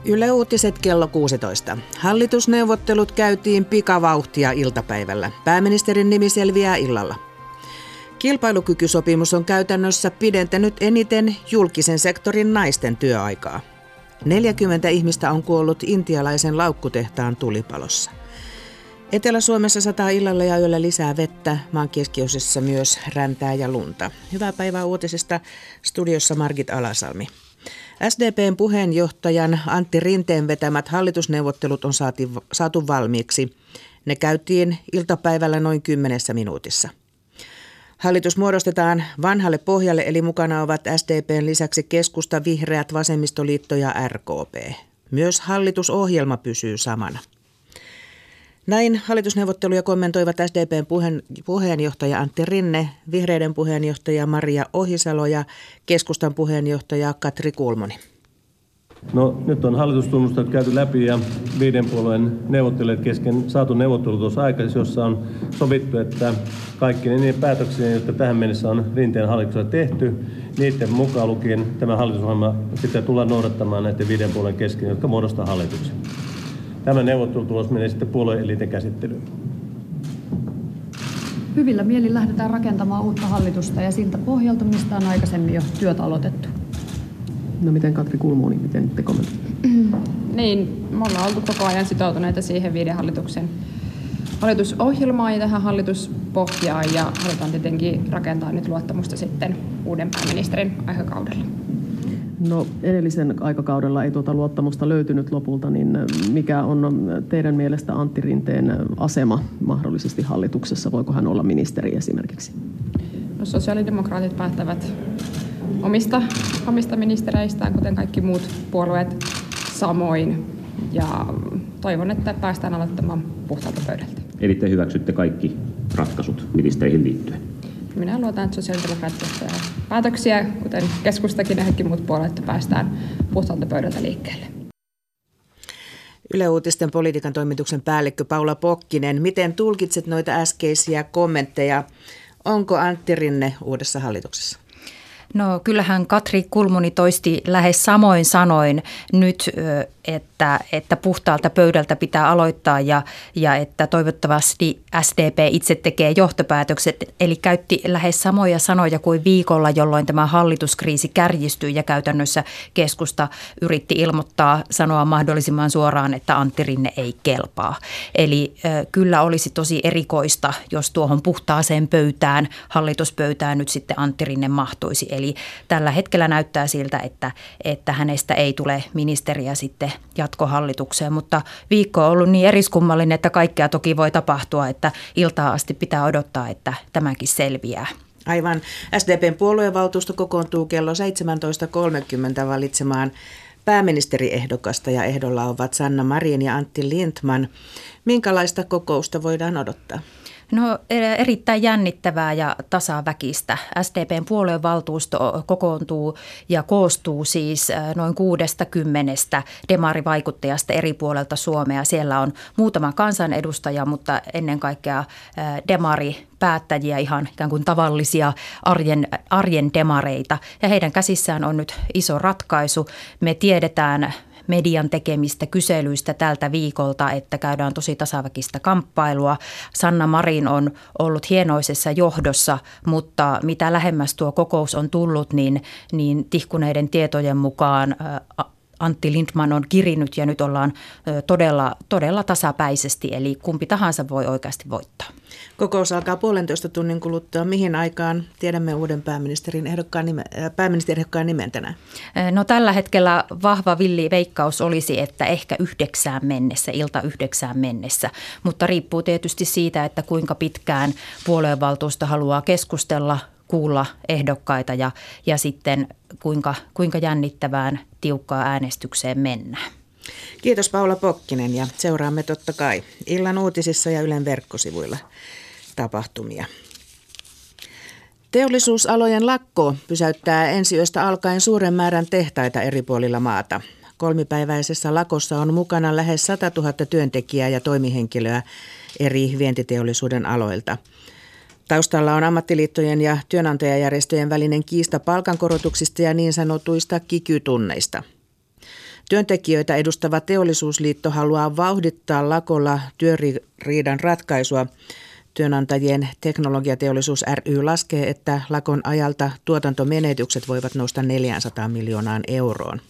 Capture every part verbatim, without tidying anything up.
Yle Uutiset kello kuusitoista. Hallitusneuvottelut käytiin pikavauhtia iltapäivällä. Pääministerin nimi selviää illalla. Kilpailukykysopimus on käytännössä pidentänyt eniten julkisen sektorin naisten työaikaa. neljäkymmentä ihmistä on kuollut intialaisen laukkutehtaan tulipalossa. Etelä-Suomessa sataa illalla ja yöllä lisää vettä, maan keskiosissa myös räntää ja lunta. Hyvää päivää uutisesta, studiossa Margit Alasalmi. S D P:n puheenjohtajan Antti Rinteen vetämät hallitusneuvottelut on saati, saatu valmiiksi. Ne käytiin iltapäivällä noin kymmenessä minuutissa. Hallitus muodostetaan vanhalle pohjalle, eli mukana ovat S D P:n lisäksi Keskusta, Vihreät, Vasemmistoliitto ja R K P. Myös hallitusohjelma pysyy samana. Näin hallitusneuvotteluja kommentoivat S D P:n puheen, puheenjohtaja Antti Rinne, Vihreiden puheenjohtaja Maria Ohisalo ja Keskustan puheenjohtaja Katri Kulmuni. No, nyt on hallitustunnustelut käyty läpi ja viiden puolueen neuvottelijat kesken saatu neuvottelu tuossa aikaisemmin, jossa on sovittu, että kaikki ne päätöksiä, jotka tähän mennessä on Rinteen hallituksella tehty, niiden mukaan lukien tämä hallitusohjelma pitää tulla noudattamaan näiden viiden puolueen kesken, jotka muodostaa hallituksen. Tämä neuvottelutulos menee sitten puolueen eliten käsittelyyn. Hyvillä mielin lähdetään rakentamaan uutta hallitusta ja siltä pohjalta, mistä on aikaisemmin jo työtä aloitettu. No miten Katri Kulmuni, miten te kommentoitte? Niin, me ollaan oltu koko ajan sitoutuneita siihen viiden hallituksen hallitusohjelmaan ja tähän hallituspohjaan ja halutaan tietenkin rakentaa nyt luottamusta sitten uuden pääministerin aikakaudella. No edellisen aikakaudella ei tuota luottamusta löytynyt lopulta, niin mikä on teidän mielestä Antti Rinteen asema mahdollisesti hallituksessa? Voiko hän olla ministeri esimerkiksi? No, sosiaalidemokraatit päättävät omista, omista ministereistään, kuten kaikki muut puolueet samoin. Ja toivon, että päästään aloittamaan puhtaalta pöydältä. Eli te hyväksytte kaikki ratkaisut ministereihin liittyen? Minä luotan, että sosiaalidemokraatit päätöksiä, kuten Keskustakin ja kaikki muut puolueet, että päästään puhtaalta pöydältä liikkeelle. Yle Uutisten politiikan toimituksen päällikkö Paula Pokkinen, miten tulkitset noita äskeisiä kommentteja? Onko Antti Rinne uudessa hallituksessa? No kyllähän Katri Kulmuni toisti lähes samoin sanoin nyt, että, että puhtaalta pöydältä pitää aloittaa ja, ja että toivottavasti S D P itse tekee johtopäätökset. Eli käytti lähes samoja sanoja kuin viikolla, jolloin tämä hallituskriisi kärjistyi ja käytännössä Keskusta yritti ilmoittaa, sanoa mahdollisimman suoraan, että Antti Rinne ei kelpaa. Eli kyllä olisi tosi erikoista, jos tuohon puhtaaseen pöytään, hallituspöytään nyt sitten Antti Rinne mahtuisi. Eli tällä hetkellä näyttää siltä, että, että hänestä ei tule ministeriä sitten jatkohallitukseen, mutta viikko on ollut niin eriskummallinen, että kaikkea toki voi tapahtua, että iltaa asti pitää odottaa, että tämäkin selviää. Aivan. S D P:n puoluevaltuusto kokoontuu kello seitsemäntoista kolmekymmentä valitsemaan pääministeriehdokasta ja ehdolla ovat Sanna Marin ja Antti Lindtman. Minkälaista kokousta voidaan odottaa? No erittäin jännittävää ja tasaväkistä. S D P:n puoluevaltuusto kokoontuu ja koostuu siis noin kuudesta kymmenestä demarivaikuttajasta eri puolelta Suomea. Siellä on muutama kansanedustaja, mutta ennen kaikkea demaripäättäjiä, ihan ikään kuin tavallisia arjen, arjen demareita. Ja heidän käsissään on nyt iso ratkaisu. Me tiedetään median tekemistä kyselyistä tältä viikolta, että käydään tosi tasaväkistä kamppailua. Sanna Marin on ollut hienoisessa johdossa, mutta mitä lähemmäs tuo kokous on tullut, niin, niin tihkuneiden tietojen mukaan Antti Lindtman on kirinyt ja nyt ollaan todella, todella tasapäisesti, eli kumpi tahansa voi oikeasti voittaa. Kokous alkaa puolentoista tunnin kuluttua. Mihin aikaan tiedämme uuden pääministerin ehdokkaan nime, pääministeriehdokkaan nimen tänään? No tällä hetkellä vahva villi veikkaus olisi, että ehkä yhdeksään mennessä, ilta yhdeksään mennessä, mutta riippuu tietysti siitä, että kuinka pitkään puoluevaltuusto haluaa keskustella, kuulla ehdokkaita ja, ja sitten kuinka, kuinka jännittävään tiukkaan äänestykseen mennään. Kiitos Paula Pokkinen ja seuraamme totta kai illan uutisissa ja Ylen verkkosivuilla tapahtumia. Teollisuusalojen lakko pysäyttää ensi yöstä alkaen suuren määrän tehtaita eri puolilla maata. Kolmipäiväisessä lakossa on mukana lähes sata tuhatta työntekijää ja toimihenkilöä eri vientiteollisuuden aloilta. Taustalla on ammattiliittojen ja työnantajajärjestöjen välinen kiista palkankorotuksista ja niin sanotuista kiky-tunneista. Työntekijöitä edustava Teollisuusliitto haluaa vauhdittaa lakolla työriidan ratkaisua. Työnantajien teknologiateollisuus ry laskee, että lakon ajalta tuotantomenetykset voivat nousta neljäsataa miljoonaan euroon.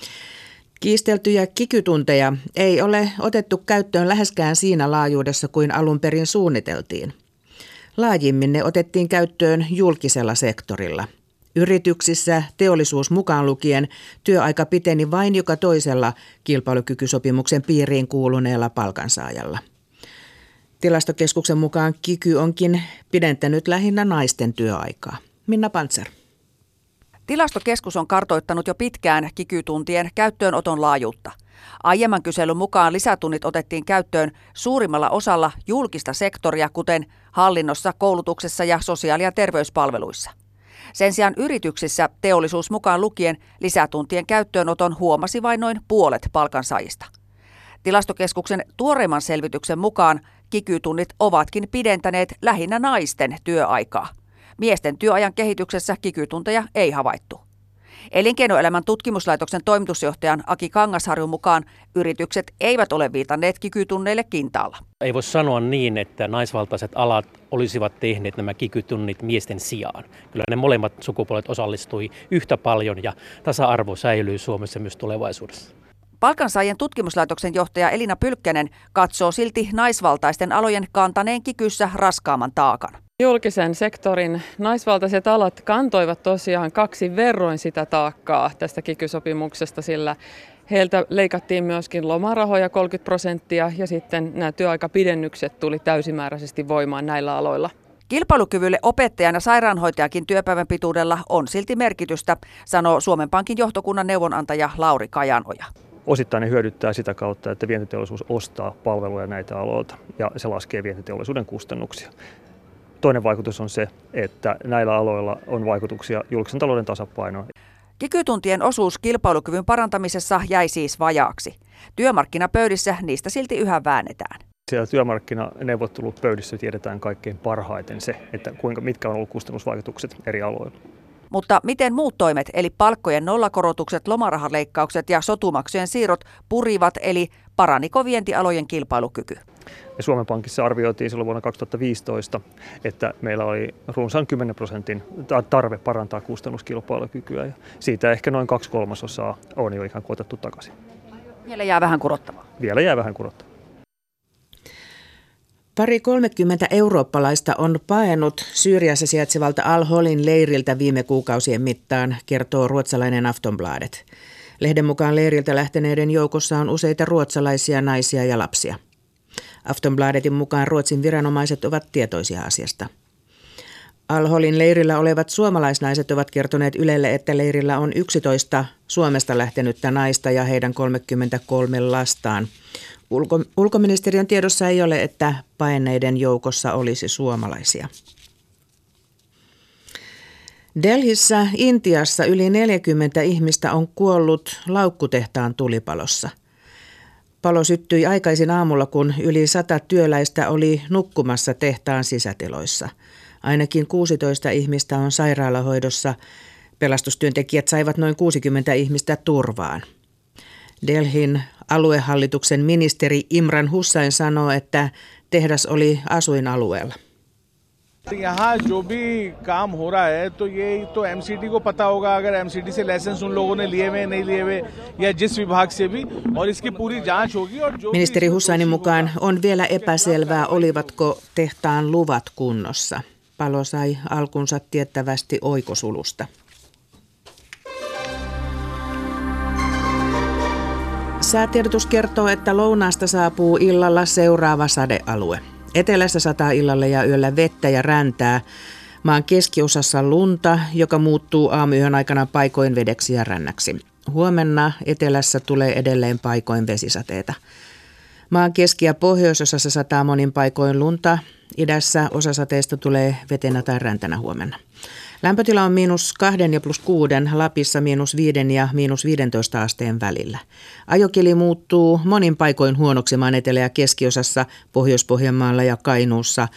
Kiisteltyjä kikytunteja ei ole otettu käyttöön läheskään siinä laajuudessa kuin alun perin suunniteltiin. Laajimmin ne otettiin käyttöön julkisella sektorilla. Yrityksissä, teollisuus mukaan lukien, työaika piteni vain joka toisella kilpailukykysopimuksen piiriin kuuluneella palkansaajalla. Tilastokeskuksen mukaan kiky onkin pidentänyt lähinnä naisten työaikaa. Minna Pantser. Tilastokeskus on kartoittanut jo pitkään kiky-tuntien käyttöönoton laajuutta. Aiemman kyselyn mukaan lisätunnit otettiin käyttöön suurimmalla osalla julkista sektoria, kuten hallinnossa, koulutuksessa ja sosiaali- ja terveyspalveluissa. Sen sijaan yrityksissä, teollisuus mukaan lukien, lisätuntien käyttöönoton huomasi vain noin puolet palkansaajista. Tilastokeskuksen tuoreimman selvityksen mukaan kiky-tunnit ovatkin pidentäneet lähinnä naisten työaikaa. Miesten työajan kehityksessä kiky-tunteja ei havaittu. Elinkeinoelämän tutkimuslaitoksen toimitusjohtajan Aki Kangasharjun mukaan yritykset eivät ole viitanneet kiky-tunneille kintaalla. Ei voi sanoa niin, että naisvaltaiset alat olisivat tehneet nämä kiky-tunnit miesten sijaan. Kyllä ne molemmat sukupuolet osallistui yhtä paljon ja tasa-arvo säilyy Suomessa myös tulevaisuudessa. Palkansaajien tutkimuslaitoksen johtaja Elina Pylkkänen katsoo silti naisvaltaisten alojen kantaneen kikyssä raskaamman taakan. Julkisen sektorin naisvaltaiset alat kantoivat tosiaan kaksi verroin sitä taakkaa tästä kiky-sopimuksesta, sillä heiltä leikattiin myöskin lomarahoja kolmekymmentä prosenttia ja sitten nämä työaikapidennykset tuli täysimääräisesti voimaan näillä aloilla. Kilpailukyvylle opettajan ja sairaanhoitajakin työpäivän pituudella on silti merkitystä, sanoo Suomen Pankin johtokunnan neuvonantaja Lauri Kajanoja. Osittain ne hyödyttää sitä kautta, että vientiteollisuus ostaa palveluja näitä aloilta ja se laskee vientiteollisuuden kustannuksia. Toinen vaikutus on se, että näillä aloilla on vaikutuksia julkisen talouden tasapainoon. Kiky-tuntien osuus kilpailukyvyn parantamisessa jäi siis vajaaksi. Työmarkkinapöydissä niistä silti yhä väännetään. Siellä työmarkkinaneuvottelupöydissä tiedetään kaikkein parhaiten se, että kuinka, mitkä on ollut kustannusvaikutukset eri aloilla. Mutta miten muut toimet, eli palkkojen nollakorotukset, lomarahaleikkaukset ja sotumaksujen siirrot purivat, eli paraniko vientialojen kilpailukyky? Ja Suomen Pankissa arvioitiin silloin vuonna kaksituhattaviisitoista, että meillä oli runsaan kymmenen prosentin tarve parantaa kustannuskilpailukykyä. Ja siitä ehkä noin kaksi kolmasosaa on jo ihan otettu takaisin. Vielä jää vähän kurottavaa. Vielä jää vähän kurottavaa. Pari kolmekymmentä eurooppalaista on paennut Syyriassa sijaitsevalta Al-Holin leiriltä viime kuukausien mittaan, kertoo ruotsalainen Aftonbladet. Lehden mukaan leiriltä lähteneiden joukossa on useita ruotsalaisia naisia ja lapsia. Aftonbladetin mukaan Ruotsin viranomaiset ovat tietoisia asiasta. Al-Holin leirillä olevat suomalaisnaiset ovat kertoneet Ylelle, että leirillä on yksitoista Suomesta lähtenyttä naista ja heidän kolmekymmentäkolme lastaan. Ulko- ulkoministeriön tiedossa ei ole, että paenneiden joukossa olisi suomalaisia. Delhissä, Intiassa yli neljäkymmentä ihmistä on kuollut laukkutehtaan tulipalossa. Palo syttyi aikaisin aamulla, kun yli sata työläistä oli nukkumassa tehtaan sisätiloissa. Ainakin kuusitoista ihmistä on sairaalahoidossa. Pelastustyöntekijät saivat noin kuusikymmentä ihmistä turvaan. Delhin aluehallituksen ministeri Imran Hussain sanoo, että tehdas oli asuinalueella. यहाँ जो भी काम हो रहा है तो ये तो एमसीडी को पता होगा अगर एमसीडी से लाइसेंस उन लोगों ने लिए हुए नहीं लिए हुए या जिस विभाग से भी और इसकी पूरी जांच होगी और जो Ministeri Hussainin mukaan on vielä epäselvää, olivatko tehtaan luvat kunnossa. Palo sai alkunsa tiettävästi oikosulusta. Säätiedotus kertoo, että lounaasta saapuu illalla seuraava sadealue. Etelässä sataa illalla ja yöllä vettä ja räntää. Maan keskiosassa lunta, joka muuttuu aamuyön aikana paikoin vedeksi ja rännäksi. Huomenna etelässä tulee edelleen paikoin vesisateita. Maan keski- ja pohjoisosassa sataa monin paikoin lunta. Idässä osa sateista tulee vetenä tai räntänä huomenna. Lämpötila on miinus kahden ja plus kuuden, Lapissa miinus viiden ja miinus viidentoista asteen välillä. Ajokeli muuttuu monin paikoin huonoksi maan etelä- ja keskiosassa, Pohjois-Pohjanmaalla ja Kainuussa